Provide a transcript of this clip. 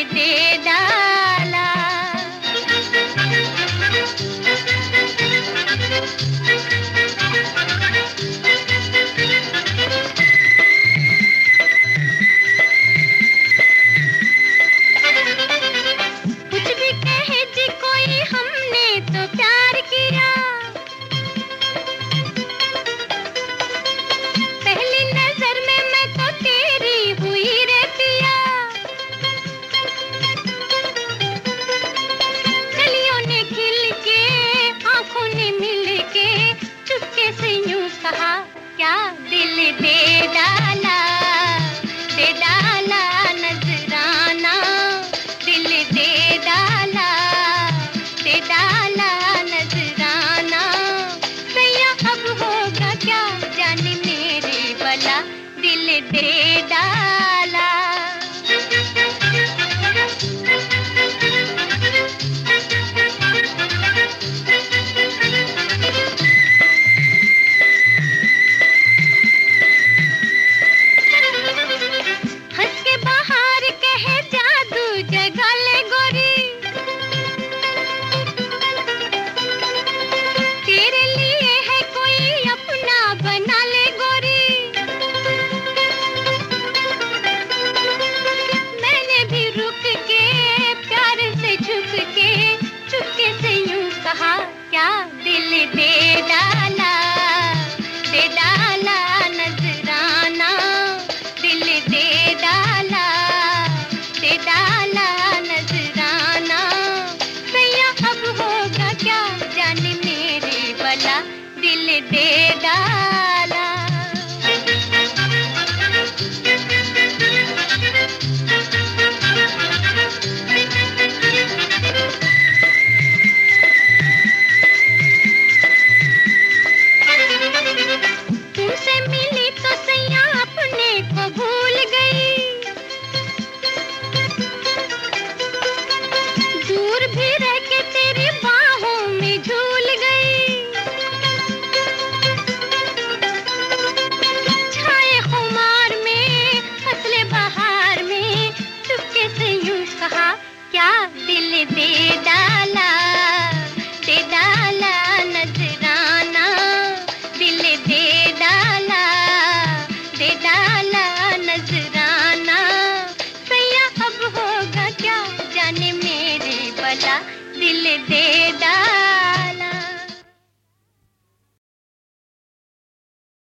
दे डाला। कुछ भी कहे जी कोई, हमने तो प्यार किया। पहली नजर में मैं तो तेरी हुई रे पिया। कलियों ने खिल के, आंखों ने मिल के, चुपके से यूं कहा, क्या दिल दे डाला, दे डाला नजराना, दिल दे डाला, दे डाला नजराना। सैया अब होगा क्या जाने मेरे भला, दिल दे डाला। हंस के बाहर कहे जादू जगा ले गोरी, तेरे लिए है कोई अपना बना ले गोरी। मैंने भी रुक के प्यार से झुक के, चुपके से यूं कहा, क्या दिल दे डाला, दे डाला नजराना, दिल दे डाला, दे डाला नजराना। सैया अब होगा क्या जाने मेरे भला, दिल दे डाला। तुमसे मिली तो सैया अपने को भूल गई, दूर भी रह के तेरी बाहों में झूल गई। छाए खुमार में, फसले बहार में, चुपके से यूं कहा, क्या दिल दे डाला, दे डाला नजराना, दिल दे डाला, दे डाला नजराना। सैया अब होगा क्या जाने मेरे भला, दिल दे डाला।